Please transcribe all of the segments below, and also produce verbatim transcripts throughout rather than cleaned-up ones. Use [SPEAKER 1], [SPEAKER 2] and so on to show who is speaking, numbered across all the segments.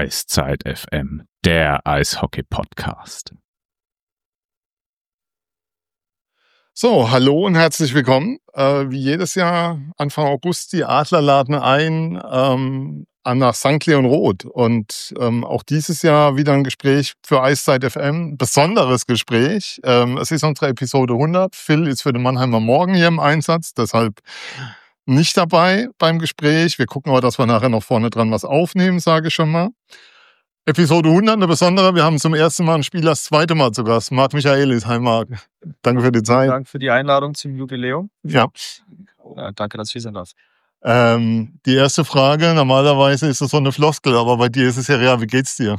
[SPEAKER 1] Eiszeit F M, der Eishockey-Podcast.
[SPEAKER 2] So, hallo und herzlich willkommen. Äh, wie jedes Jahr, Anfang August, die Adler laden ein ähm, nach Sankt Leon Roth. Und ähm, auch dieses Jahr wieder ein Gespräch für Eiszeit F M. Besonderes Gespräch. Ähm, es ist unsere Episode hundert. Phil ist für den Mannheimer Morgen hier im Einsatz, deshalb nicht dabei beim Gespräch. Wir gucken aber, dass wir nachher noch vorne dran was aufnehmen, sage ich schon mal. Episode hundert, eine besondere. Wir haben zum ersten Mal ein Spieler das zweite Mal zu Gast. Marc Michaelis. Hi Marc. Danke für die Zeit.
[SPEAKER 3] Danke für die Einladung zum Jubiläum.
[SPEAKER 2] Ja.
[SPEAKER 3] ja danke, dass ich hier sein darf.
[SPEAKER 2] Ähm, die erste Frage, normalerweise ist das so eine Floskel, aber bei dir ist es ja real. Wie geht's dir?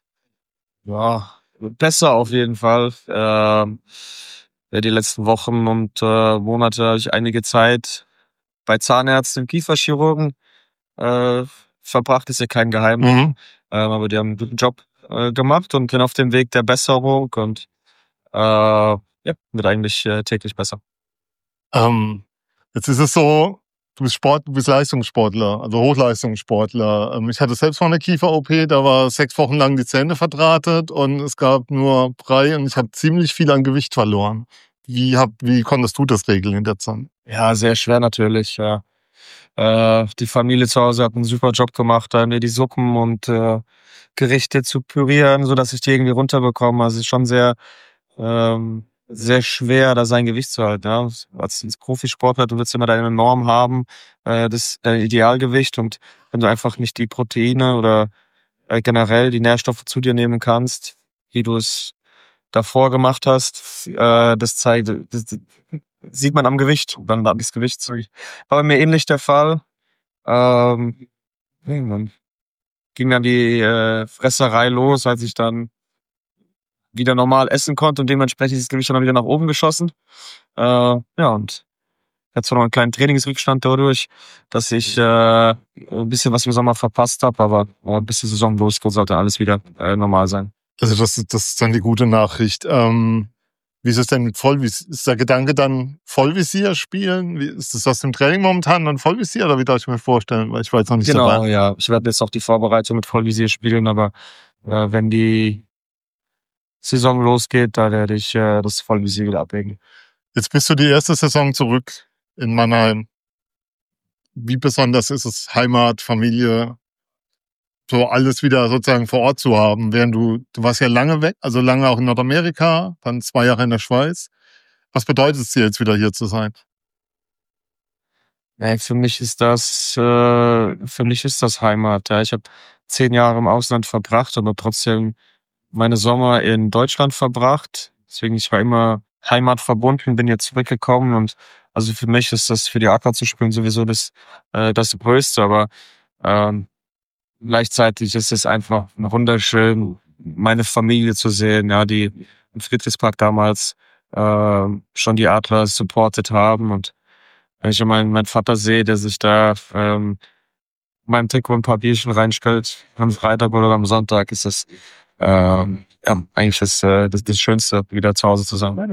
[SPEAKER 3] Ja, besser auf jeden Fall. Ähm, ja, die letzten Wochen und äh, Monate habe ich einige Zeit bei Zahnärzten und Kieferchirurgen äh, verbracht. Ist ja kein Geheimnis.
[SPEAKER 2] Mhm.
[SPEAKER 3] Ähm, aber die haben einen guten Job äh, gemacht und bin auf dem Weg der Besserung und äh, ja, wird eigentlich äh, täglich besser.
[SPEAKER 2] Ähm, jetzt ist es so, du bist Sport, du bist Leistungssportler, also Hochleistungssportler. Ähm, ich hatte selbst mal eine Kiefer-O P, da war sechs Wochen lang die Zähne verdrahtet und es gab nur Brei und ich habe ziemlich viel an Gewicht verloren. Wie, hab, wie konntest du das regeln in der Zeit?
[SPEAKER 3] Ja, sehr schwer natürlich, ja. Äh, die Familie zu Hause hat einen super Job gemacht, da mir die Suppen und äh, Gerichte zu pürieren, so dass ich die irgendwie runterbekomme. Also es ist schon sehr, ähm, sehr schwer, da sein Gewicht zu halten. Ja. Als Profisportler, du willst immer deine Norm haben, äh, das dein Idealgewicht, und wenn du einfach nicht die Proteine oder äh, generell die Nährstoffe zu dir nehmen kannst, wie du es davor gemacht hast, äh, das zeigt, das, das sieht man am Gewicht, dann am Gewicht. Sorry. War bei mir ähnlich der Fall. Ähm, ja, dann ging dann die äh, Fresserei los, als ich dann wieder normal essen konnte und dementsprechend ist das Gewicht dann wieder nach oben geschossen. Äh, ja, und jetzt zwar noch einen kleinen Trainingsrückstand dadurch, dass ich äh, ein bisschen was im Sommer verpasst habe, aber äh, bis die Saison losgeht, sollte alles wieder äh, normal sein.
[SPEAKER 2] Also das, das ist dann die gute Nachricht. Ähm, wie ist es denn mit Vollvisier? Ist der Gedanke dann Vollvisier spielen? Wie, ist das aus dem Training momentan dann Vollvisier oder wie darf ich mir vorstellen? Weil ich war jetzt noch nicht
[SPEAKER 3] genau,
[SPEAKER 2] dabei.
[SPEAKER 3] ja. Ich werde jetzt auch die Vorbereitung mit Vollvisier spielen, aber äh, wenn die Saison losgeht, da werde ich äh, das Vollvisier wieder abwägen.
[SPEAKER 2] Jetzt bist du die erste Saison zurück in Mannheim. Wie besonders ist es, Heimat, Familie, so alles wieder sozusagen vor Ort zu haben, während du, du warst ja lange weg, also lange auch in Nordamerika, dann zwei Jahre in der Schweiz. Was bedeutet es dir jetzt wieder hier zu sein?
[SPEAKER 3] Ja, für mich ist das, äh, für mich ist das Heimat. Ja, ich habe zehn Jahre im Ausland verbracht, aber trotzdem meine Sommer in Deutschland verbracht. Deswegen, ich war immer heimatverbunden, bin jetzt zurückgekommen und also für mich ist das, für die Adler zu spielen, sowieso das, äh, das Größte, aber ähm, gleichzeitig ist es einfach wunderschön, meine Familie zu sehen, ja, die im Friedrichspark damals äh, schon die Adler supportet haben, und wenn ich meinen mein Vater sehe, der sich da ähm, meinem Trikot ein paar Bierchen reinstellt am Freitag oder am Sonntag, ist das ähm, ja, eigentlich das, äh, das, das Schönste, wieder zu Hause zu sein.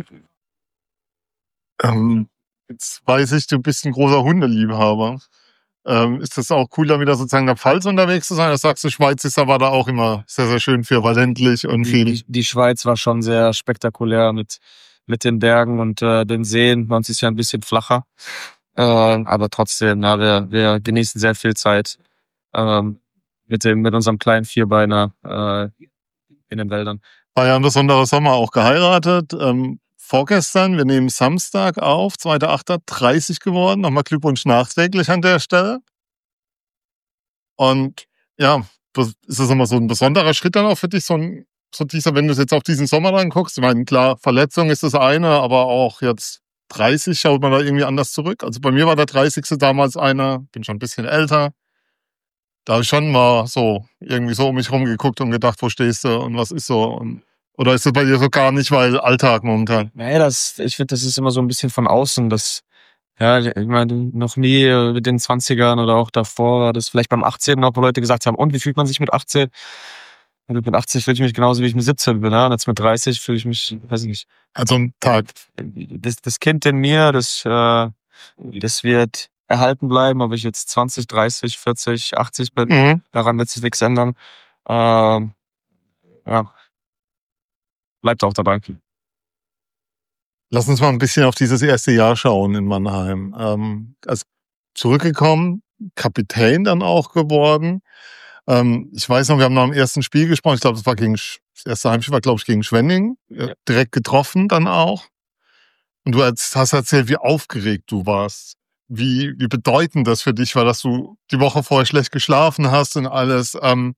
[SPEAKER 2] Ähm, jetzt weiß ich, du bist ein großer Hundeliebhaber. Ähm, ist das auch cool, da wieder sozusagen in der Pfalz unterwegs zu sein? Das sagst du, Schweiz ist aber da auch immer sehr, sehr schön für ländlich und
[SPEAKER 3] Die,
[SPEAKER 2] viel.
[SPEAKER 3] die, die Schweiz war schon sehr spektakulär mit, mit den Bergen und äh, den Seen. Bei uns ist ja ein bisschen flacher. Äh, aber trotzdem, na, wir, wir genießen sehr viel Zeit ähm, mit dem, mit unserem kleinen Vierbeiner äh, in den Wäldern.
[SPEAKER 2] War ja ein besonderer Sommer, auch geheiratet. Ähm, vorgestern, wir nehmen Samstag auf, zweiter achter dreißig geworden. Nochmal Glückwunsch nachträglich an der Stelle. Und ja, das ist das immer so ein besonderer Schritt dann auch für dich, so ein, so dieser, wenn du jetzt auf diesen Sommer dann guckst. Ich meine, klar, Verletzung ist das eine, aber auch jetzt dreißig schaut man da irgendwie anders zurück. Also bei mir war der dreißigste damals einer, bin schon ein bisschen älter. Da habe ich schon mal so irgendwie so um mich rumgeguckt und gedacht, wo stehst du und was ist so. Und, oder ist das bei dir so gar nicht, weil Alltag momentan?
[SPEAKER 3] Nee, das, ich finde, das ist immer so ein bisschen von außen. Das, ja, ich meine, noch nie äh, mit den zwanzigern oder auch davor war das vielleicht beim achtzehn noch, wo Leute gesagt haben, und wie fühlt man sich mit achtzehn? Und mit achtzig fühle ich mich genauso, wie ich mit siebzehn bin. Ja? Und jetzt mit dreißig fühle ich mich, weiß ich nicht.
[SPEAKER 2] Also ein Tag.
[SPEAKER 3] Das, das Kind in mir, das, äh, das wird erhalten bleiben, ob ich jetzt zwanzig, dreißig, vierzig, achtzig bin.
[SPEAKER 2] Mhm.
[SPEAKER 3] Daran wird sich nichts ändern. Ähm, ja, bleibt auch dabei.
[SPEAKER 2] Lass uns mal ein bisschen auf dieses erste Jahr schauen in Mannheim. Ähm, also zurückgekommen, Kapitän dann auch geworden. Ähm, ich weiß noch, wir haben nach dem ersten Spiel gesprochen. Ich glaube, das war gegen das erste Heimspiel war, glaube ich, gegen Schwenning. Ja. Direkt getroffen dann auch. Und du hast erzählt, wie aufgeregt du warst. Wie, wie bedeutend das für dich war, dass du die Woche vorher schlecht geschlafen hast und alles. Ähm,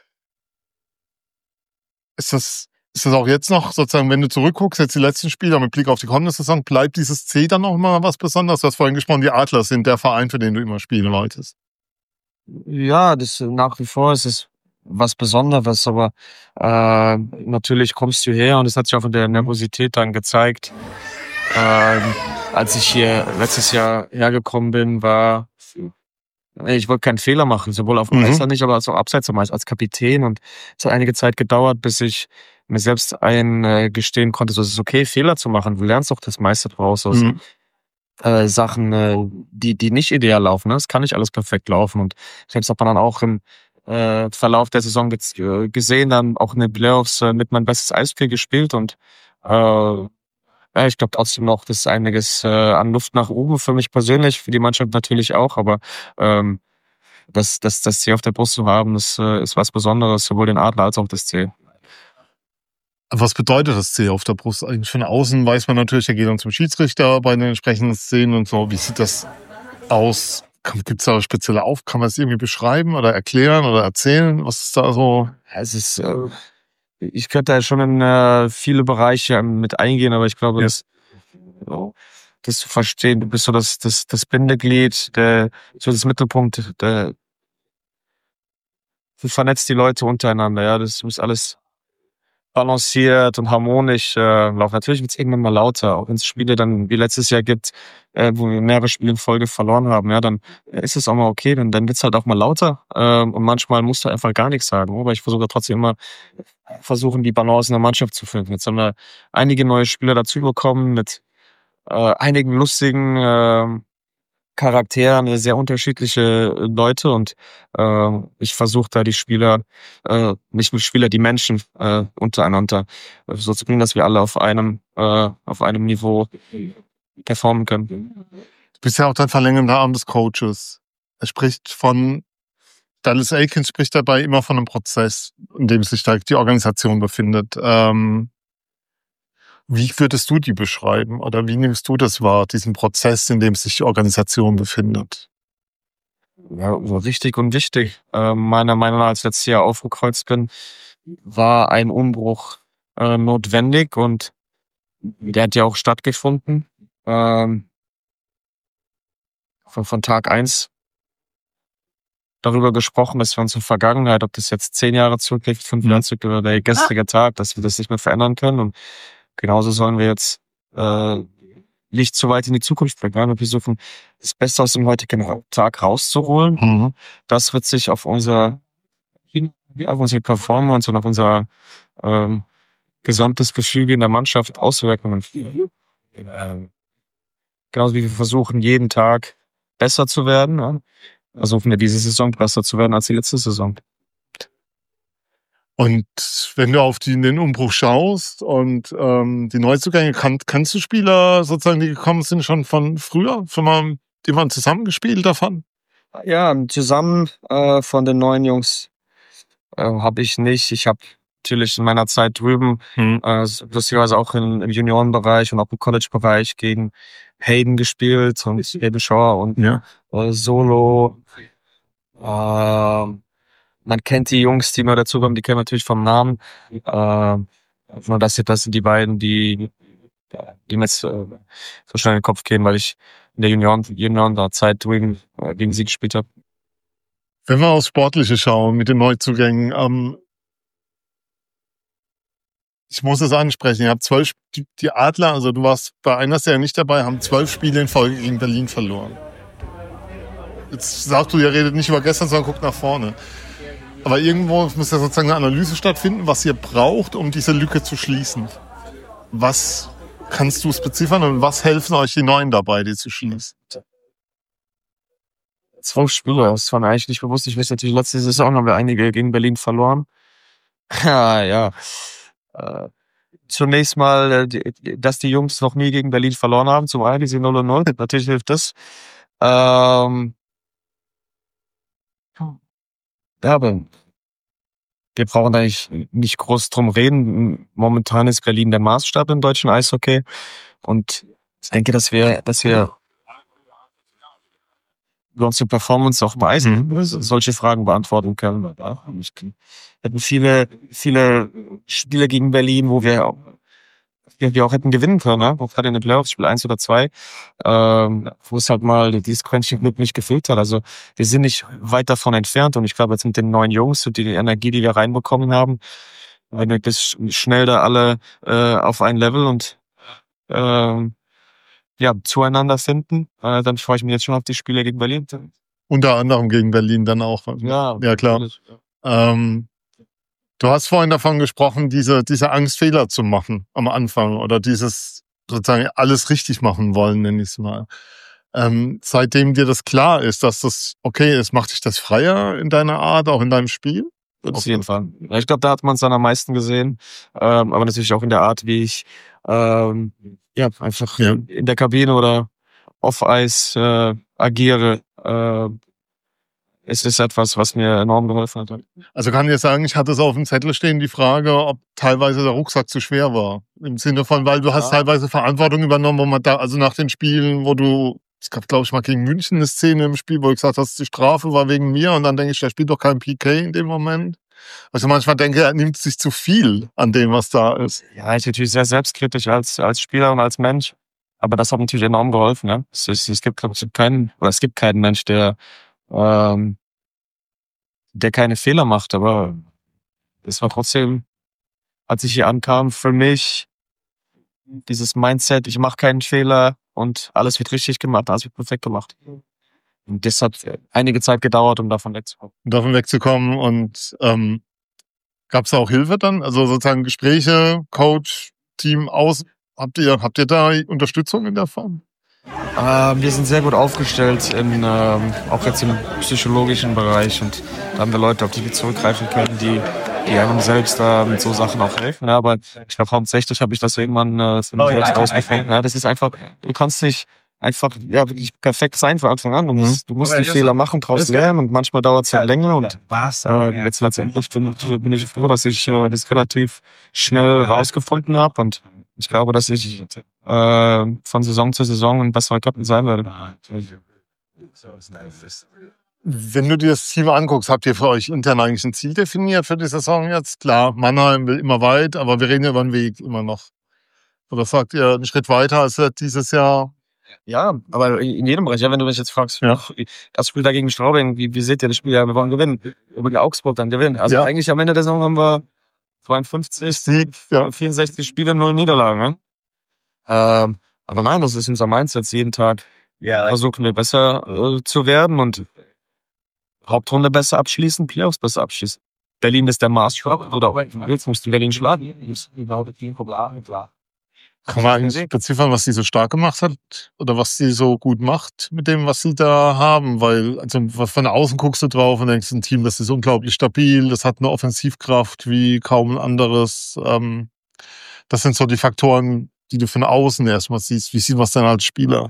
[SPEAKER 2] ist das Ist das auch jetzt noch, sozusagen, wenn du zurückguckst, jetzt die letzten Spiele mit Blick auf die kommende Saison, bleibt dieses C dann noch mal was Besonderes? Du hast vorhin gesprochen, die Adler sind der Verein, für den du immer spielen wolltest.
[SPEAKER 3] Ja, das nach wie vor ist es was Besonderes, aber äh, natürlich kommst du her und es hat sich auch in der Nervosität dann gezeigt. Ähm, als ich hier letztes Jahr hergekommen bin, war ich wollte keinen Fehler machen, sowohl auf dem
[SPEAKER 2] Mhm.
[SPEAKER 3] Eis nicht, aber auch abseits vom Eis als Kapitän. Und es hat einige Zeit gedauert, bis ich mir selbst eingestehen konnte, so, es ist okay, Fehler zu machen. Du lernst doch das meiste draus aus
[SPEAKER 2] Mhm.
[SPEAKER 3] äh, Sachen, äh, die die nicht ideal laufen. Ne? Es kann nicht alles perfekt laufen. Und selbst hat man dann auch im äh, Verlauf der Saison ge- äh, gesehen, dann auch in den Playoffs äh, mit mein bestes Eishockey gespielt. Und äh, ja, ich glaube trotzdem noch, das ist einiges äh, an Luft nach oben für mich persönlich, für die Mannschaft natürlich auch. Aber ähm, das, das, das C auf der Brust zu haben, das äh, ist was Besonderes, sowohl den Adler als auch das C.
[SPEAKER 2] Was bedeutet das C auf der Brust eigentlich? Von außen weiß man natürlich, der geht dann zum Schiedsrichter bei den entsprechenden Szenen und so. Wie sieht das aus? Gibt es da spezielle Auf? Kann man es irgendwie beschreiben oder erklären oder erzählen? Was ist da so?
[SPEAKER 3] Es ist, äh, ich könnte da schon in äh, viele Bereiche mit eingehen, aber ich glaube,
[SPEAKER 2] Ja.
[SPEAKER 3] das, das zu verstehen, du bist so das, das, das Bindeglied, der, so das Mittelpunkt, der, du vernetzt die Leute untereinander, ja, das muss alles balanciert und harmonisch äh, laufen. Natürlich wird es irgendwann mal lauter, auch wenn es Spiele dann wie letztes Jahr gibt, äh, wo wir mehrere Spiele in Folge verloren haben, ja, dann ist es auch mal okay, dann, dann wird es halt auch mal lauter ähm, und manchmal musst du einfach gar nichts sagen, aber ich versuche trotzdem immer versuchen, die Balance in der Mannschaft zu finden. Jetzt haben wir einige neue Spieler dazu bekommen mit äh, einigen lustigen äh, Charakteren, sehr unterschiedliche Leute und äh, ich versuche da die Spieler, äh, nicht nur Spieler, die Menschen äh, untereinander äh, so zu bringen, dass wir alle auf einem äh, auf einem Niveau performen können.
[SPEAKER 2] Du bist ja auch dein verlängernder Arm des Coaches. Er spricht von, Dallas Eakins spricht dabei immer von einem Prozess, in dem sich da die Organisation befindet. Ähm, wie würdest du die beschreiben oder wie nimmst du das wahr, diesen Prozess, in dem sich die Organisation befindet?
[SPEAKER 3] Ja, so richtig und wichtig. Äh, meiner Meinung nach, als ich letztes Jahr aufgekreuzt bin, war ein Umbruch äh, notwendig und der hat ja auch stattgefunden. Ähm, von, von Tag eins darüber gesprochen, dass wir unsere Vergangenheit, ob das jetzt zehn Jahre zurückliegt, fünf Jahre zurück oder der gestrige Tag, dass wir das nicht mehr verändern können. Und genauso sollen wir jetzt äh, nicht zu weit in die Zukunft blicken. Wir versuchen, das Beste aus dem heutigen Tag rauszuholen.
[SPEAKER 2] Mhm. Das
[SPEAKER 3] wird sich auf unser auf unsere Performance und auf unser ähm, gesamtes Gefüge in der Mannschaft auswirken. Und, äh, genauso wie wir versuchen, jeden Tag besser zu werden, ja, versuchen wir diese Saison besser zu werden als die letzte Saison.
[SPEAKER 2] Und wenn du auf die, den Umbruch schaust und ähm, die Neuzugänge, kann, kannst du Spieler sozusagen, die gekommen sind, schon von früher, schon mal, die man zusammengespielt davon?
[SPEAKER 3] Ja, zusammen äh, von den neuen Jungs äh, habe ich nicht. Ich habe natürlich in meiner Zeit drüben,
[SPEAKER 2] Hm.
[SPEAKER 3] äh, lustigerweise auch in, im Juniorenbereich und auch im College-Bereich gegen Hayden gespielt und Hayden Shaw und
[SPEAKER 2] Ja.
[SPEAKER 3] äh, Solo. Äh, man kennt die Jungs, die immer dazukommen, die kennen wir natürlich vom Namen. Äh, nur das, das sind die beiden, die, die mir jetzt äh, so schnell in den Kopf gehen, weil ich in der Junioren, Junioren-Zeit drüben äh, gegen sie gespielt habe.
[SPEAKER 2] Wenn wir aufs Sportliche schauen mit den Neuzugängen, ähm, ich muss es ansprechen, ihr habt zwölf, die, die Adler, also du warst bei einer Serie nicht dabei, haben zwölf Spiele in Folge gegen Berlin verloren. Jetzt sagst du, ihr redet nicht über gestern, sondern guckt nach vorne. Aber irgendwo muss ja sozusagen eine Analyse stattfinden, was ihr braucht, um diese Lücke zu schließen. Was kannst du spezifizieren und was helfen euch die Neuen dabei, die zu schließen?
[SPEAKER 3] Zwölf Spiele, das war mir eigentlich nicht bewusst. Ich weiß natürlich, letzte Saison haben wir einige gegen Berlin verloren. Ja, ja. Äh, zunächst mal, äh, die, dass die Jungs noch nie gegen Berlin verloren haben. Zum einen, die sind null und null. Natürlich hilft das. Ähm, ja, aber wir brauchen eigentlich nicht groß drum reden. Momentan ist Berlin der Maßstab im deutschen Eishockey. Und ich denke, dass wir, dass wir über unsere Performance auch bei Eis
[SPEAKER 2] Mhm.
[SPEAKER 3] solche Fragen beantworten können. Ja, ich hätten viele, viele Spiele gegen Berlin, wo wir auch, wir auch hätten gewinnen können, ne? Auch gerade in den Playoffs, Spiel eins oder zwei, ähm, wo es halt mal dieses Quäntchen Glück nicht gefehlt hat. Also wir sind nicht weit davon entfernt und ich glaube jetzt mit den neuen Jungs und die Energie, die wir reinbekommen haben, wenn wir das schnell da alle äh, auf ein Level und ähm, ja, zueinander finden, äh, dann freue ich mich jetzt schon auf die Spiele gegen Berlin.
[SPEAKER 2] Unter anderem gegen Berlin dann auch.
[SPEAKER 3] Ja,
[SPEAKER 2] Ja, klar.
[SPEAKER 3] natürlich, ja.
[SPEAKER 2] Ähm, du hast vorhin davon gesprochen, diese, diese Angst, Fehler zu machen am Anfang oder dieses sozusagen alles richtig machen wollen, nenne ich es mal. Ähm, seitdem dir das klar ist, dass das okay ist, macht dich das freier in deiner Art, auch in deinem Spiel?
[SPEAKER 3] Auf jeden Fall. Ja, ich glaube, da hat man es dann am meisten gesehen. Ähm, aber natürlich auch in der Art, wie ich ähm, ja einfach
[SPEAKER 2] Ja.
[SPEAKER 3] in der Kabine oder off-Eis äh, agiere. Äh, es ist etwas, was mir enorm geholfen hat.
[SPEAKER 2] Also kann ich sagen, ich hatte es auf dem Zettel stehen, die Frage, ob teilweise der Rucksack zu schwer war. Im Sinne von, weil du hast
[SPEAKER 3] Ja.
[SPEAKER 2] teilweise Verantwortung übernommen, wo man da, also nach den Spielen, wo du, es gab, glaube ich, mal gegen München eine Szene im Spiel, wo ich gesagt hast, die Strafe war wegen mir und dann denke ich, der spielt doch kein P K in dem Moment. Also manchmal denke ich, er nimmt sich zu viel an dem, was da ist.
[SPEAKER 3] Ja, ich bin natürlich sehr selbstkritisch als als Spieler und als Mensch. Aber das hat natürlich enorm geholfen. Ne? Es, ist, es gibt, glaube ich, keinen, oder es gibt keinen Mensch, der ähm, der keine Fehler macht. Aber es war trotzdem, als ich hier ankam, für mich dieses Mindset, ich mache keinen Fehler und alles wird richtig gemacht, alles wird perfekt gemacht. Und das hat einige Zeit gedauert, um davon wegzukommen.
[SPEAKER 2] Um davon wegzukommen und ähm, gab es auch Hilfe dann? Also sozusagen Gespräche, Coach, Team aus. Habt ihr, habt ihr da Unterstützung in der Form?
[SPEAKER 3] Äh, wir sind sehr gut aufgestellt, in, ähm, auch jetzt im psychologischen Bereich. Und da haben wir Leute, auf die wir zurückgreifen können, die, die einem selbst äh, mit so Sachen auch helfen. Ja, aber ich glaube, hauptsächlich habe ich das irgendwann äh, für mich selbst rausgefunden. Ja, das ist einfach, du kannst nicht einfach ja wirklich perfekt sein von Anfang an. Du musst, du musst die Fehler machen, brauchst lernen und manchmal dauert es ja länger. Und äh, jetzt letztendlich bin, bin ich froh, dass ich äh, das relativ schnell rausgefunden habe. Und ich glaube, dass ich äh, von Saison zu Saison ein besserer Captain sein werde.
[SPEAKER 2] Wenn du dir das Team anguckst, habt ihr für euch intern eigentlich ein Ziel definiert für die Saison jetzt? Klar, Mannheim will immer weit, aber wir reden ja über den Weg immer noch. Oder sagt ihr einen Schritt weiter als dieses Jahr?
[SPEAKER 3] Ja, aber in jedem Bereich, ja, wenn du mich jetzt fragst,
[SPEAKER 2] Ja.
[SPEAKER 3] das Spiel da gegen Straubing, wie, wie seht ihr das Spiel? Ja, wir wollen gewinnen. Wir wollen Augsburg dann gewinnen. Also
[SPEAKER 2] Ja.
[SPEAKER 3] eigentlich am Ende der Saison haben wir zweiundfünfzig,
[SPEAKER 2] Sieg, ja.
[SPEAKER 3] vierundsechzig Spiele, null Niederlagen. Ne? Ähm, aber nein, das ist unser Mindset. Jeden Tag versuchen wir besser äh, zu werden und Hauptrunde besser abschließen, Playoffs besser abschließen. Berlin ist der Maßstab. Oder jetzt musst du Berlin schlagen.
[SPEAKER 2] Kann man eigentlich beziffern, was sie so stark gemacht hat oder was sie so gut macht mit dem, was sie da haben? Weil also von außen guckst du drauf und denkst, ein Team, das ist unglaublich stabil, das hat eine Offensivkraft wie kaum ein anderes. Ähm, das sind so die Faktoren, die du von außen erstmal siehst. Wie sieht man es denn als Spieler?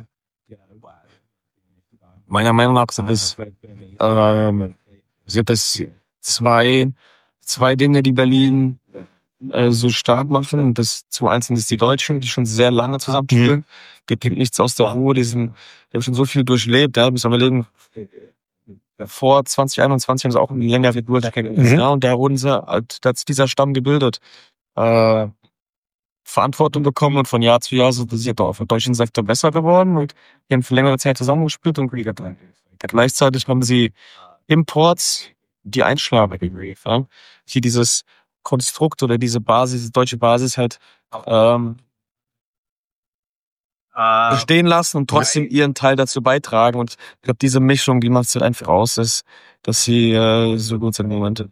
[SPEAKER 3] Meiner Meinung nach sind es, ähm, sind es zwei, zwei Dinge, die Berlin äh, so stark machen. Und das zum einen sind es die Deutschen, die schon sehr lange zusammenspielen. Mhm. Gibt nichts aus der Ruhe, die, sind, die haben schon so viel durchlebt. Ja, müssen wir überlegen, vor zwanzig einundzwanzig haben sie auch ein länger geduldet. Mhm. Ja, und da wurden sie, da hat dieser Stamm gebildet. Äh, Verantwortung bekommen und von Jahr zu Jahr sind sie auf dem deutschen Sektor besser geworden und die haben für längere Zeit zusammengespielt und gleichzeitig haben sie Imports, die einschlagen. Ja? Die dieses Konstrukt oder diese Basis, diese deutsche Basis halt ähm, bestehen lassen und trotzdem ihren Teil dazu beitragen. Und ich glaube, diese Mischung, die macht es halt einfach aus, dass, dass sie äh, so gut sind im Moment.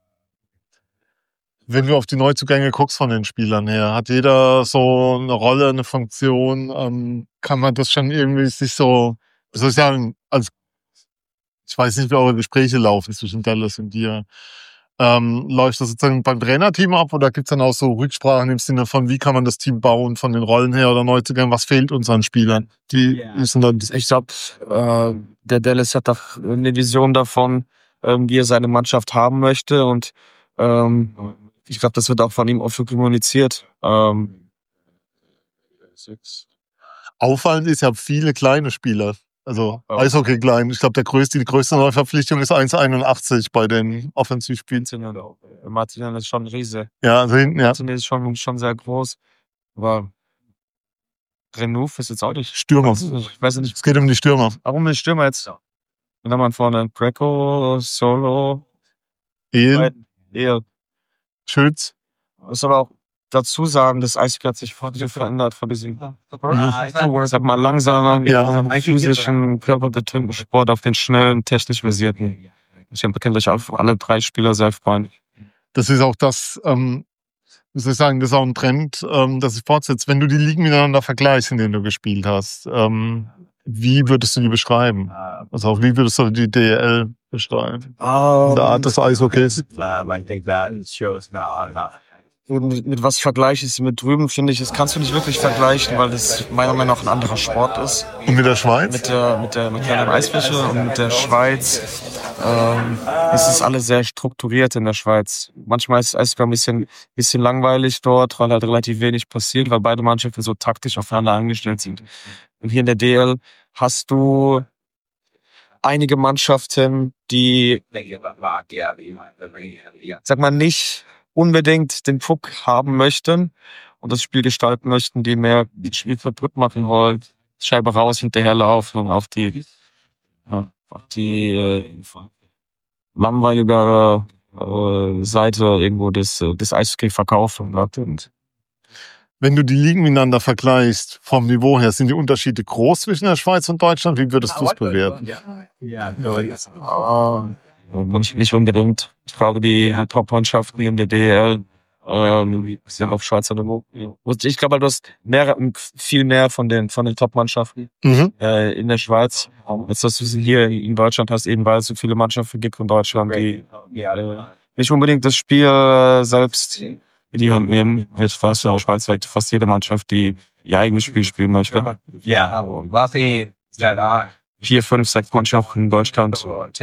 [SPEAKER 2] Wenn du auf die Neuzugänge guckst von den Spielern her, hat jeder so eine Rolle, eine Funktion? Ähm, kann man das schon irgendwie sich so, wie soll ich sagen, als ich weiß nicht, wie eure Gespräche laufen zwischen Dallas und dir. Ähm, läuft das sozusagen beim Trainerteam ab oder gibt es dann auch so Rücksprachen im Sinne von, wie kann man das Team bauen, von den Rollen her oder Neuzugängen, was fehlt unseren Spielern? Die
[SPEAKER 3] Ja.
[SPEAKER 2] müssen dann
[SPEAKER 3] Ich glaube, äh, der Dallas hat doch eine Vision davon, ähm, wie er seine Mannschaft haben möchte und ähm, ich glaube, das wird auch von ihm offen kommuniziert. Ähm,
[SPEAKER 2] auffallend ist ja viele kleine Spieler. Also
[SPEAKER 3] Oh.
[SPEAKER 2] Eishockey klein. Ich glaube, der größte, die größte Neuverpflichtung ist eins Komma einundachtzig bei den Offensivspielen.
[SPEAKER 3] Martin ist schon ein Riese.
[SPEAKER 2] Ja, also hinten, ja.
[SPEAKER 3] Martin ist schon, schon sehr groß. Aber Renouf ist jetzt auch nicht.
[SPEAKER 2] Stürmer.
[SPEAKER 3] Ich weiß nicht.
[SPEAKER 2] Es geht um die Stürmer.
[SPEAKER 3] Warum ist Stürmer jetzt? Dann haben wir vorne Greco, Solo,
[SPEAKER 2] Ehen,
[SPEAKER 3] Ehe.
[SPEAKER 2] Schütz.
[SPEAKER 3] Muss aber auch dazu sagen, das Eishockey hat sich voll verändert von diesem, sag mal, langsamer,
[SPEAKER 2] Ja.
[SPEAKER 3] physischen, körperbetonten Sport auf den schnellen, technisch versierten. Ich kenne euch auf alle drei Spieler sehr freuen.
[SPEAKER 2] Das ist auch das, ähm, wie soll ich sagen, das ist auch ein Trend, ähm, das sich fortsetzt. Wenn du die Ligen miteinander vergleichst, in denen du gespielt hast, ähm, wie würdest du die beschreiben? Also auch wie würdest du die D E L beschreiben?
[SPEAKER 3] Um,
[SPEAKER 2] Der Art des Eishockeys.
[SPEAKER 3] Mit, mit was vergleiche ich es mit drüben, finde ich, das kannst du nicht wirklich vergleichen, weil das meiner Meinung nach ein anderer Sport ist.
[SPEAKER 2] Und mit der Schweiz?
[SPEAKER 3] Mit der, mit der, mit der Eisfläche und mit der Schweiz. Ähm, es ist alles sehr strukturiert in der Schweiz. Manchmal ist es Eishockey ein bisschen, bisschen langweilig dort, weil halt relativ wenig passiert, weil beide Mannschaften so taktisch aufeinander angestellt sind. Und hier in der D L hast du einige Mannschaften, die, sag mal, nicht unbedingt den Puck haben möchten und das Spiel gestalten möchten, die mehr das Spiel verdrückt machen wollen, Scheibe raus, hinterherlaufen und auf die, ja, auf die äh, langweiligere äh, Seite irgendwo des, des Eishockey verkaufen. Und
[SPEAKER 2] wenn du die Ligen miteinander vergleichst, vom Niveau her, sind die Unterschiede groß zwischen der Schweiz und Deutschland? Wie würdest du es bewerten?
[SPEAKER 3] Nicht, nicht unbedingt. Ich glaube, die Top-Mannschaften in der D L ähm, sind auf Schweizer Niveau. Ich glaube, du hast mehr, viel mehr von den, von den Top-Mannschaften
[SPEAKER 2] Mhm.
[SPEAKER 3] äh, in der Schweiz, als dass du sie hier in Deutschland hast, eben weil es so viele Mannschaften gibt in Deutschland, die äh, nicht unbedingt das Spiel äh, selbst in die Hand nehmen. Jetzt fast auch Schweiz fast jede Mannschaft, die ihr eigenes Spiel spielen möchte.
[SPEAKER 4] Ja, was ich
[SPEAKER 3] Vier, fünf, sechs Mannschaften in Deutschland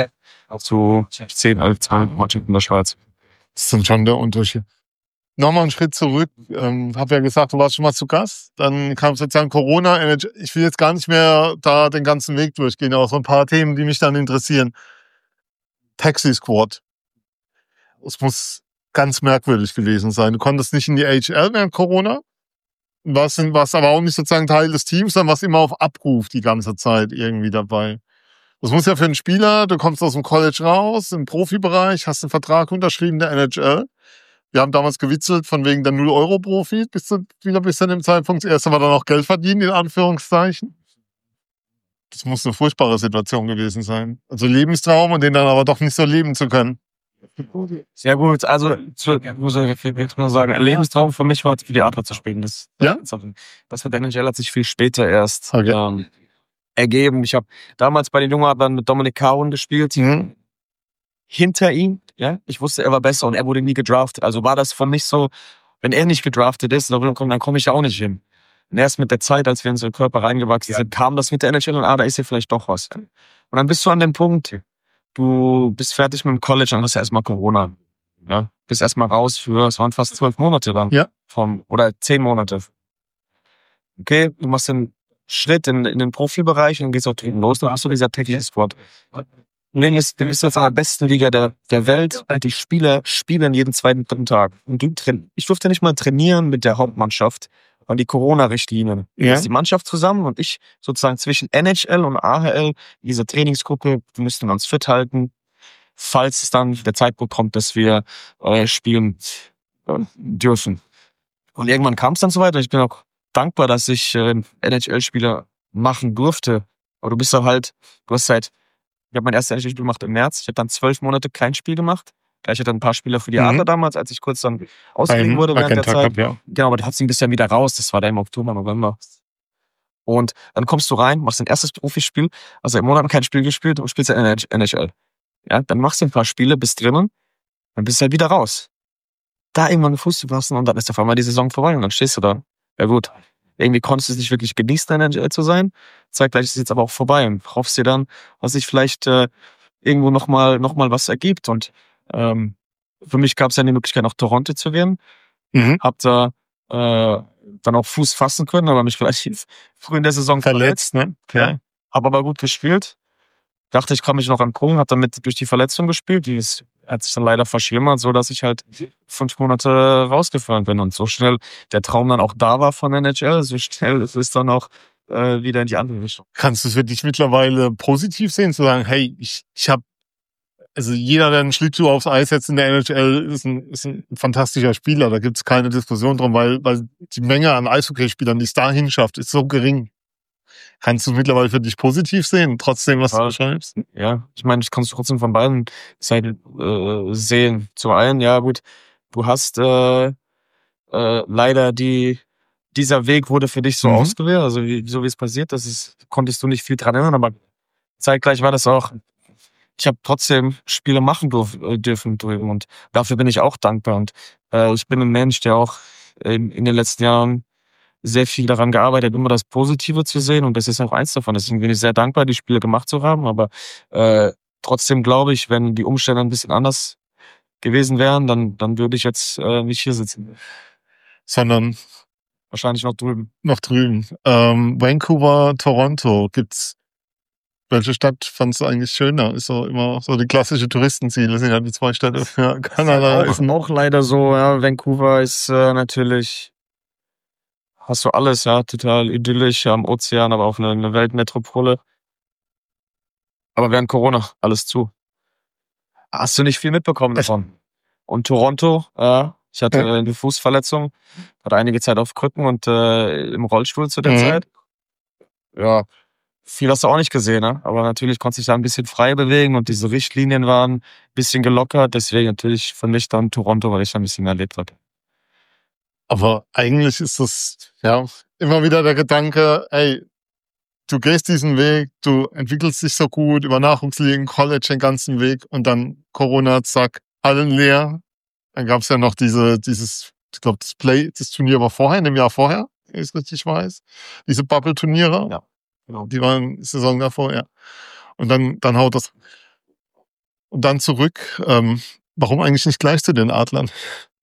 [SPEAKER 3] zu zehn, elf, zwölf Mannschaften in der Schweiz.
[SPEAKER 2] Das ist schon der Unterschied. Nochmal einen Schritt zurück. Ähm, hab ja gesagt, du warst schon mal zu Gast. Dann kam sozusagen Corona. Ich will jetzt gar nicht mehr da den ganzen Weg durchgehen, aber so ein paar Themen, die mich dann interessieren. Taxi Squad. Es muss ganz merkwürdig gewesen sein. Du konntest nicht in die A H L während Corona. Was warst aber auch nicht sozusagen Teil des Teams, sondern warst immer auf Abruf die ganze Zeit irgendwie dabei. Das muss ja für einen Spieler, du kommst aus dem College raus, im Profibereich, hast einen Vertrag unterschrieben, der N H L. Wir haben damals gewitzelt von wegen der null-Euro-Profi bis zu wieder bis zu dem Zeitpunkt. Das erste war dann auch Geld verdienen, in Anführungszeichen. Das muss eine furchtbare Situation gewesen sein. Also Lebenstraum und den dann aber doch nicht so leben zu können.
[SPEAKER 3] Sehr gut, also zu, muss ich jetzt mal sagen, ein Lebenstraum für mich war, für die Adler zu spielen. Das,
[SPEAKER 2] Ja?
[SPEAKER 3] das hat der N H L hat sich viel später erst
[SPEAKER 2] Okay.
[SPEAKER 3] ähm, ergeben. Ich habe damals bei den Jungen Adlern mit Dominik Cowan gespielt.
[SPEAKER 2] Mhm.
[SPEAKER 3] Hinter ihm, ja, ich wusste, er war besser und er wurde nie gedraftet. Also war das für mich so, wenn er nicht gedraftet ist, dann komme dann komm ich auch nicht hin. Und erst mit der Zeit, als wir in unseren Körper reingewachsen sind, kam das mit der N H L und ah, da ist ja vielleicht doch was. Und dann bist du an dem Punkt, du bist fertig mit dem College, dann hast du erstmal Corona. Ja, bist erstmal raus für, es waren fast zwölf Monate lang.
[SPEAKER 2] Ja.
[SPEAKER 3] Vom, oder zehn Monate. Okay, du machst den Schritt in, in den Profibereich und dann geht's auch drüben los, dann hast du dieser Taxi Squad. Und dann ist, dann ist das in der besten Liga der, der Welt. Die Spieler spielen jeden zweiten, dritten Tag. Und du train- ich durfte nicht mal trainieren mit der Hauptmannschaft, weil die Corona-Richtlinien.
[SPEAKER 2] Ja.
[SPEAKER 3] Da ist die Mannschaft zusammen und ich sozusagen zwischen N H L und A H L, diese Trainingsgruppe, wir müssten uns fit halten, falls es dann der Zeitpunkt kommt, dass wir äh, spielen äh, dürfen. Und irgendwann kam es dann so weiter. Ich bin auch dankbar, dass ich äh, N H L-Spieler machen durfte. Aber du bist dann halt, du hast halt, ich habe mein erstes N H L-Spiel gemacht im März. Ich habe dann zwölf Monate kein Spiel gemacht. Ich hatte ein paar Spieler für die
[SPEAKER 2] Mhm.
[SPEAKER 3] Adler damals, als ich kurz dann ausgeliehen wurde während der Zeit.
[SPEAKER 2] Ja.
[SPEAKER 3] Genau, aber trotzdem bist du ja wieder raus. Das war dann im Oktober, November. Und dann kommst du rein, machst dein erstes Profispiel. Also im Monat kein Spiel gespielt, du spielst ja N H L. Ja, dann machst du ein paar Spiele, bist drinnen. Dann bist du halt wieder raus. Da irgendwann den Fuß zu fassen und dann ist auf einmal die Saison vorbei und dann stehst du da. Ja gut, irgendwie konntest du es nicht wirklich genießen, in der N H L zu sein. Zeitgleich ist es jetzt aber auch vorbei und hoffst dir dann, dass sich vielleicht äh, irgendwo nochmal noch mal was ergibt. Und ähm, für mich gab es ja die Möglichkeit, nach Toronto zu gehen.
[SPEAKER 2] Mhm.
[SPEAKER 3] Hab da äh, dann auch Fuß fassen können, aber mich relativ früh in der Saison verletzt.
[SPEAKER 2] Verletzt, ne?
[SPEAKER 3] Ja. Hab aber gut gespielt. Dachte, ich kann mich noch angucken, hab damit durch die Verletzung gespielt. Die ist, hat sich dann leider verschlimmert, so dass ich halt fünf Monate rausgefallen bin. Und so schnell der Traum dann auch da war von der N H L, so schnell ist es dann auch äh, wieder in die andere Richtung.
[SPEAKER 2] Kannst du es wirklich mittlerweile positiv sehen, zu sagen, hey, ich, ich habe, also jeder, der einen Schlittschuh aufs Eis setzt in der N H L, ist ein, ist ein fantastischer Spieler. Da gibt's keine Diskussion drum, weil, weil die Menge an Eishockeyspielern, die es dahin schafft, ist so gering. Kannst du mittlerweile für dich positiv sehen, trotzdem, was
[SPEAKER 3] Ja.
[SPEAKER 2] du beschreibst?
[SPEAKER 3] Ja, ich meine, ich kann es trotzdem von beiden Seiten äh, sehen. Zum einen, ja gut, du hast äh, äh, leider die, dieser Weg wurde für dich so
[SPEAKER 2] Mhm.
[SPEAKER 3] ausgewählt, also wie, so wie es passiert, das ist, konntest du nicht viel dran ändern, aber zeitgleich war das auch, ich habe trotzdem Spiele machen durf, äh, dürfen drüben und dafür bin ich auch dankbar und äh, ich bin ein Mensch, der auch in, in den letzten Jahren sehr viel daran gearbeitet, immer das Positive zu sehen und das ist auch eins davon. Deswegen bin ich sehr dankbar, die Spiele gemacht zu haben, aber äh, trotzdem glaube ich, wenn die Umstände ein bisschen anders gewesen wären, dann, dann würde ich jetzt äh, nicht hier sitzen.
[SPEAKER 2] Sondern
[SPEAKER 3] Wahrscheinlich noch drüben.
[SPEAKER 2] noch drüben. Ähm, Vancouver, Toronto, gibt's, welche Stadt fandst du eigentlich schöner? Ist so immer so die klassische Touristenziele, sind ja die zwei Städte für Kanada.
[SPEAKER 3] Auch,
[SPEAKER 2] Ist ein,
[SPEAKER 3] auch leider so, ja. Vancouver ist äh, natürlich, hast du alles, ja, total idyllisch am Ozean, aber auch eine, eine Weltmetropole. Aber während Corona alles zu. Hast du nicht viel mitbekommen davon. Und Toronto, äh, ich hatte
[SPEAKER 2] Ja.
[SPEAKER 3] eine Fußverletzung, hatte einige Zeit auf Krücken und äh, im Rollstuhl zu der
[SPEAKER 2] Mhm.
[SPEAKER 3] Zeit. Ja, viel hast du auch nicht gesehen, ne? Aber natürlich konnte sich da ein bisschen frei bewegen und diese Richtlinien waren ein bisschen gelockert. Deswegen natürlich für mich dann Toronto, weil ich da ein bisschen mehr erlebt habe.
[SPEAKER 2] aber eigentlich ist das, ja, immer wieder der Gedanke, ey, du gehst diesen Weg, du entwickelst dich so gut über Nachwuchsligen, College, den ganzen Weg und dann Corona, zack, Hallen leer. Dann gab's ja noch diese, dieses, ich glaube, das Play, das Turnier war vorher, in dem Jahr vorher, wenn ich es richtig weiß. Diese Bubble-Turniere.
[SPEAKER 3] Ja, genau.
[SPEAKER 2] Die waren die Saison davor, ja. Und dann, dann haut das. Und dann zurück. Ähm, warum eigentlich nicht gleich zu den Adlern?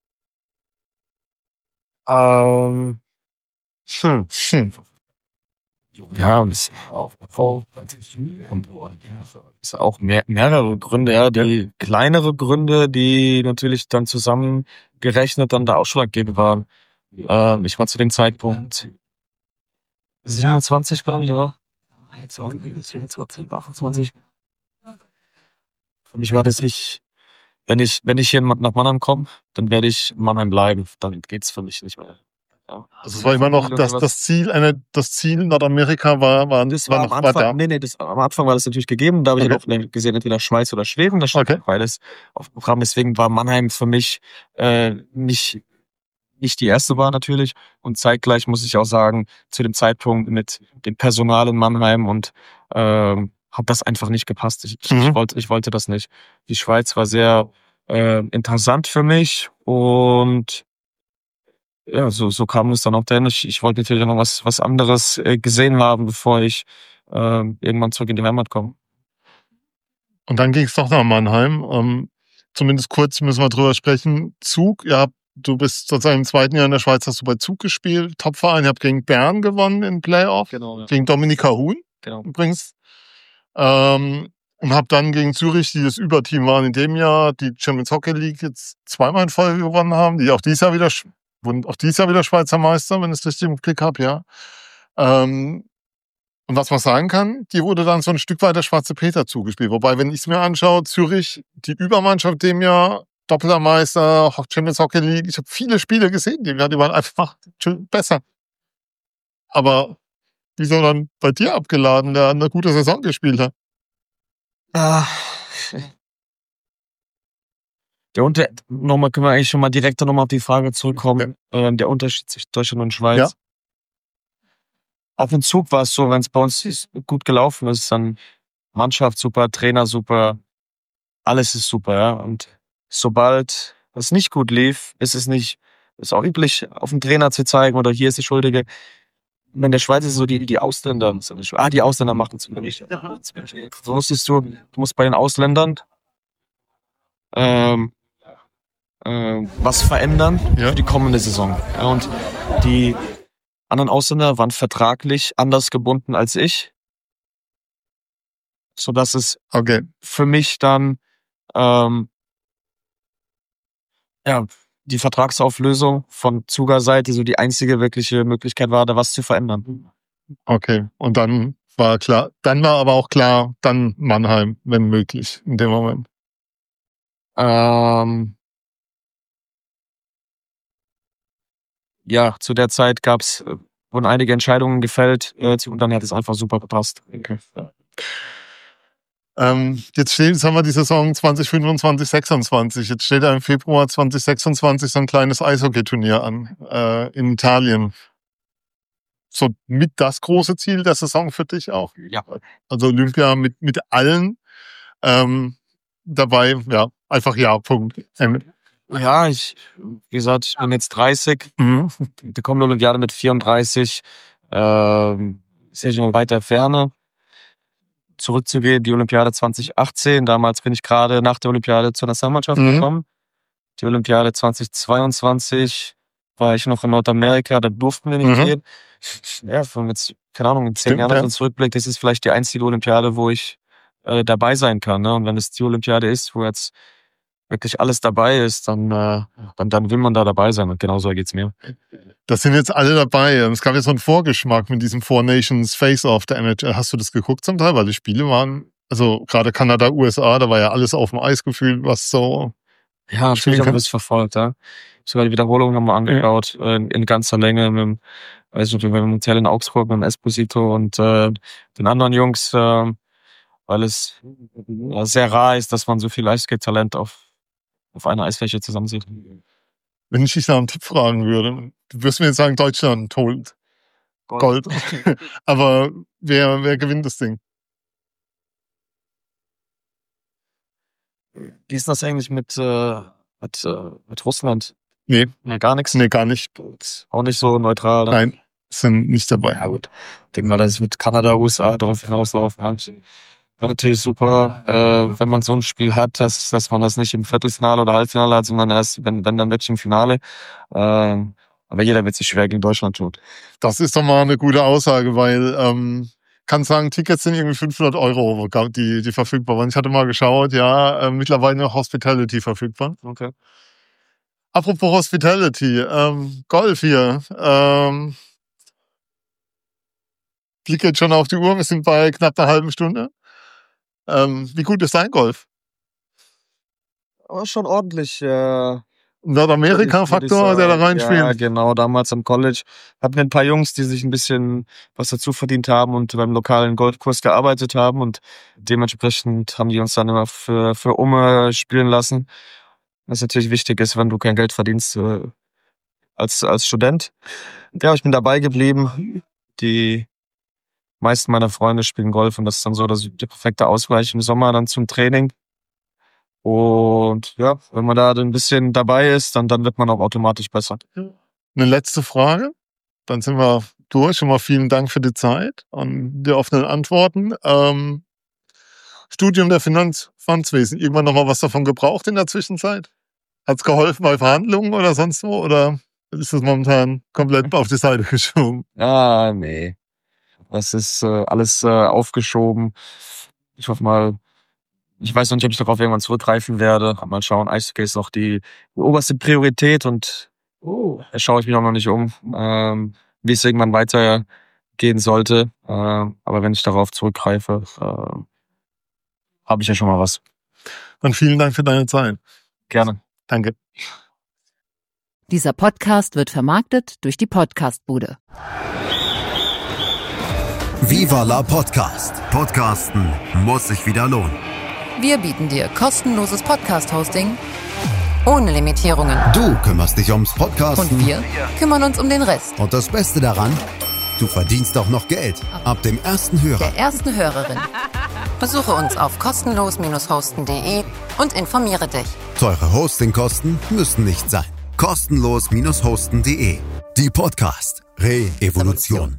[SPEAKER 3] Ähm, hm.
[SPEAKER 2] Hm.
[SPEAKER 3] Ja, und es auch, und es auch mehr, mehrere Gründe, ja, die kleinere Gründe, die natürlich dann zusammengerechnet dann der ausschlaggebend waren. Ähm, ich war zu dem Zeitpunkt siebenundzwanzig, glaube ich, ja. siebenundzwanzig, achtundzwanzig. Für mich war das ich, wenn ich, wenn ich hier nach Mannheim komme, dann werde ich in Mannheim bleiben. Dann geht's für mich nicht mehr. Ja.
[SPEAKER 2] Also es war immer noch das, das Ziel, eine, das Ziel Nordamerika war, war,
[SPEAKER 3] Das
[SPEAKER 2] war
[SPEAKER 3] war
[SPEAKER 2] noch
[SPEAKER 3] am Anfang,
[SPEAKER 2] weiter.
[SPEAKER 3] nee, nee, das, am Anfang war das natürlich gegeben. Da habe ich
[SPEAKER 2] Okay.
[SPEAKER 3] auch gesehen, entweder Schweiz oder Schweden. Das stand
[SPEAKER 2] Okay.
[SPEAKER 3] beides auf dem Programm. Deswegen war Mannheim für mich äh, nicht, nicht die erste Wahl natürlich. Und zeitgleich muss ich auch sagen, zu dem Zeitpunkt mit dem Personal in Mannheim und ähm, hat das einfach nicht gepasst. Ich,
[SPEAKER 2] Mhm.
[SPEAKER 3] ich, wollte, ich wollte das nicht. Die Schweiz war sehr äh, interessant für mich und ja, so, so kam es dann auch dahin. Ich, ich wollte natürlich noch was, was anderes äh, gesehen haben, bevor ich äh, irgendwann zurück in die Heimat komme.
[SPEAKER 2] Und dann ging es doch nach Mannheim. Ähm, zumindest kurz müssen wir drüber sprechen. Zug, ja, du bist sozusagen im zweiten Jahr in der Schweiz, hast du bei Zug gespielt. Topverein, ihr habt gegen Bern gewonnen im Playoff.
[SPEAKER 3] Genau, ja.
[SPEAKER 2] Gegen Dominika Huhn
[SPEAKER 3] Genau.
[SPEAKER 2] übrigens. Ähm, und hab dann gegen Zürich, die das Überteam waren in dem Jahr, die Champions Hockey League jetzt zweimal in Folge gewonnen haben, die auch dieses Jahr wieder, wurden auch dieses Jahr wieder Schweizer Meister, wenn ich es richtig im Blick habe, ja. Ähm, und was man sagen kann, die wurde dann so ein Stück weit der Schwarze Peter zugespielt. Wobei, wenn ich es mir anschaue, Zürich, die Übermannschaft dem Jahr, doppelter Meister, Champions Hockey League, ich habe viele Spiele gesehen, die, die waren einfach besser. Aber wieso dann bei dir abgeladen, der eine gute Saison gespielt hat?
[SPEAKER 3] Ah. Der Unter nochmal können wir eigentlich schon mal direkt nochmal auf die Frage zurückkommen. Ja. Ähm, der Unterschied zwischen Deutschland und Schweiz.
[SPEAKER 2] Ja.
[SPEAKER 3] Auf dem Zug war es so, wenn es bei uns gut gelaufen ist, dann Mannschaft super, Trainer super, alles ist super, ja. Und sobald es nicht gut lief, ist es nicht, ist auch üblich, auf den Trainer zu zeigen oder hier ist die Schuldige. In der Schweiz ist so die, die Ausländer. Ah, die Ausländer machen es nicht. So musstest du, du musst bei den Ausländern ähm, ähm, was verändern
[SPEAKER 2] Ja.
[SPEAKER 3] für die kommende Saison. Ja, und die anderen Ausländer waren vertraglich anders gebunden als ich, sodass es
[SPEAKER 2] Okay.
[SPEAKER 3] für mich dann ähm, ja, die Vertragsauflösung von Zuger-Seite so die einzige wirkliche Möglichkeit war, da was zu verändern.
[SPEAKER 2] Okay. Und dann war klar, dann war aber auch klar, dann Mannheim, wenn möglich, in dem Moment.
[SPEAKER 3] Ähm, ja, zu der Zeit gab's, äh, wurden einige Entscheidungen gefällt äh, und dann hat es einfach super gepasst.
[SPEAKER 2] Okay. Ähm, jetzt steht, jetzt haben wir die Saison zwanzig fünfundzwanzig sechsundzwanzig. Jetzt steht da im Februar zwanzig sechsundzwanzig so ein kleines Eishockeyturnier an, äh, in Italien. So mit das große Ziel der Saison für dich auch.
[SPEAKER 3] Ja.
[SPEAKER 2] Also Olympia mit, mit allen, ähm, dabei, ja, einfach ja, Punkt. Ähm,
[SPEAKER 3] Ja, ich, wie gesagt, ich bin jetzt dreißig,
[SPEAKER 2] mhm.
[SPEAKER 3] die kommende Olympiade mit vierunddreißig, ähm, ist ja schon weiter Ferne. Zurückzugehen, die Olympiade zwanzig achtzehn, damals bin ich gerade nach der Olympiade zur Nationalmannschaft
[SPEAKER 2] Mhm.
[SPEAKER 3] gekommen. Die Olympiade zwanzig zweiundzwanzig war ich noch in Nordamerika, da durften wir nicht
[SPEAKER 2] Mhm.
[SPEAKER 3] gehen. Ja, von jetzt, keine Ahnung, in zehn
[SPEAKER 2] Stimmt,
[SPEAKER 3] Jahren,
[SPEAKER 2] ja.
[SPEAKER 3] wenn man zurückblickt, das ist vielleicht die einzige Olympiade, wo ich äh, dabei sein kann. Ne? Und wenn es die Olympiade ist, wo jetzt wirklich alles dabei ist, dann, äh, dann, dann will man da dabei sein. Und genauso geht's mir.
[SPEAKER 2] Das sind jetzt alle dabei. Es gab jetzt so einen Vorgeschmack mit diesem Four Nations Face-Off der N H L. Hast du das geguckt zum Teil? Weil die Spiele waren, also gerade Kanada, U S A, da war ja alles auf dem Eis gefühlt, was so.
[SPEAKER 3] Ja, natürlich haben wir das verfolgt. Ja. Sogar die Wiederholung haben wir angeschaut, ja. in, in ganzer Länge. Mit dem, weiß nicht, mit dem Hotel in Augsburg, mit dem Esposito und äh, den anderen Jungs, äh, weil es ja, sehr rar ist, dass man so viel Eishockey-Talent auf, auf einer Eisfläche zusammen sieht.
[SPEAKER 2] Wenn ich dich nach einem Tipp fragen würde, du wirst mir jetzt sagen, Deutschland holt Gold. Gold. Aber wer, wer gewinnt das Ding?
[SPEAKER 3] Wie ist das eigentlich mit, äh, mit, äh, mit Russland?
[SPEAKER 2] Nee.
[SPEAKER 3] Nee, gar nichts?
[SPEAKER 2] Nee, gar nicht.
[SPEAKER 3] Auch nicht so neutral? Oder?
[SPEAKER 2] Nein, sind nicht dabei.
[SPEAKER 3] Ja gut. Ich denke mal, dass es mit Kanada, U S A darauf hinauslaufen hat. Wäre natürlich super, äh, wenn man so ein Spiel hat, dass, dass man das nicht im Viertelfinale oder Halbfinale hat, sondern erst, wenn, wenn dann wirklich im Finale. Ähm, aber jeder wird sich schwer gegen Deutschland tun.
[SPEAKER 2] Das ist doch mal eine gute Aussage, weil ähm, kann sagen, Tickets sind irgendwie fünfhundert Euro, die, die verfügbar waren. Ich hatte mal geschaut, ja, äh, mittlerweile noch Hospitality verfügbar.
[SPEAKER 3] Okay.
[SPEAKER 2] Apropos Hospitality, ähm, Golf hier. Ähm, Blick jetzt schon auf die Uhr, wir sind bei knapp einer halben Stunde. Ähm, wie gut ist dein Golf?
[SPEAKER 3] Aber schon ordentlich. Äh,
[SPEAKER 2] Nordamerika-Faktor, der da reinspielt.
[SPEAKER 3] Ja, genau. Damals am College hatten wir ein paar Jungs, die sich ein bisschen was dazu verdient haben und beim lokalen Golfkurs gearbeitet haben. Und dementsprechend haben die uns dann immer für, für Umme spielen lassen. Was natürlich wichtig ist, wenn du kein Geld verdienst äh, als, als Student. Ja, ich bin dabei geblieben. Die meisten meiner Freunde spielen Golf und das ist dann so das, der perfekte Ausgleich im Sommer dann zum Training. Und ja, wenn man da ein bisschen dabei ist, dann, dann wird man auch automatisch besser.
[SPEAKER 2] Eine letzte Frage, dann sind wir durch. Schon mal vielen Dank für die Zeit und die offenen Antworten. Ähm, Studium der Finanzwesen, irgendwann nochmal was davon gebraucht in der Zwischenzeit? Hat es geholfen bei Verhandlungen oder sonst wo? Oder ist das momentan komplett auf die Seite geschoben?
[SPEAKER 3] Ah, nee. Das ist äh, alles äh, aufgeschoben. Ich hoffe mal, ich weiß noch nicht, ob ich darauf irgendwann zurückgreifen werde. Mal schauen, Eishockey ist noch die, die oberste Priorität und oh, da schaue ich mich auch noch nicht um, ähm, wie es irgendwann weitergehen sollte. Äh, aber wenn ich darauf zurückgreife, äh, habe ich ja schon mal was.
[SPEAKER 2] Und vielen Dank für deine Zeit.
[SPEAKER 3] Gerne.
[SPEAKER 2] Danke.
[SPEAKER 5] Dieser Podcast wird vermarktet durch die Podcastbude.
[SPEAKER 6] Viva la Podcast. Podcasten muss sich wieder lohnen.
[SPEAKER 7] Wir bieten dir kostenloses Podcast-Hosting ohne Limitierungen.
[SPEAKER 6] Du kümmerst dich ums Podcasten.
[SPEAKER 7] Und wir kümmern uns um den Rest.
[SPEAKER 6] Und das Beste daran, du verdienst auch noch Geld. Ab dem ersten Hörer.
[SPEAKER 7] Der ersten Hörerin. Besuche uns auf kostenlos hosten punkt de und informiere dich.
[SPEAKER 6] Teure Hostingkosten müssen nicht sein. kostenlos hosten punkt de. Die Podcast Re-Evolution.